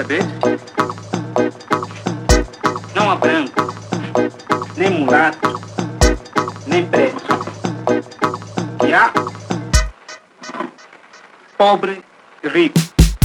saber? Não há branco, nem mulato, nem preto. E há pobre e rico.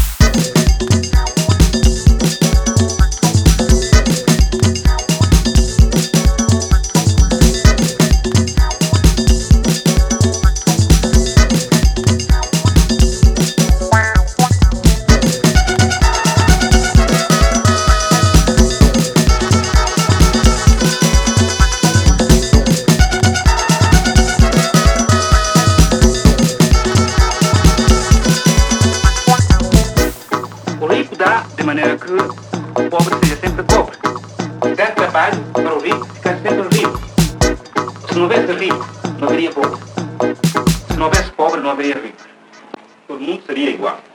De maneira que o pobre seja sempre pobre. Der trabalho para o rico ficar sempre rico. Se não houvesse rico, não haveria pobre. Se não houvesse pobre, não haveria rico. Todo mundo seria igual.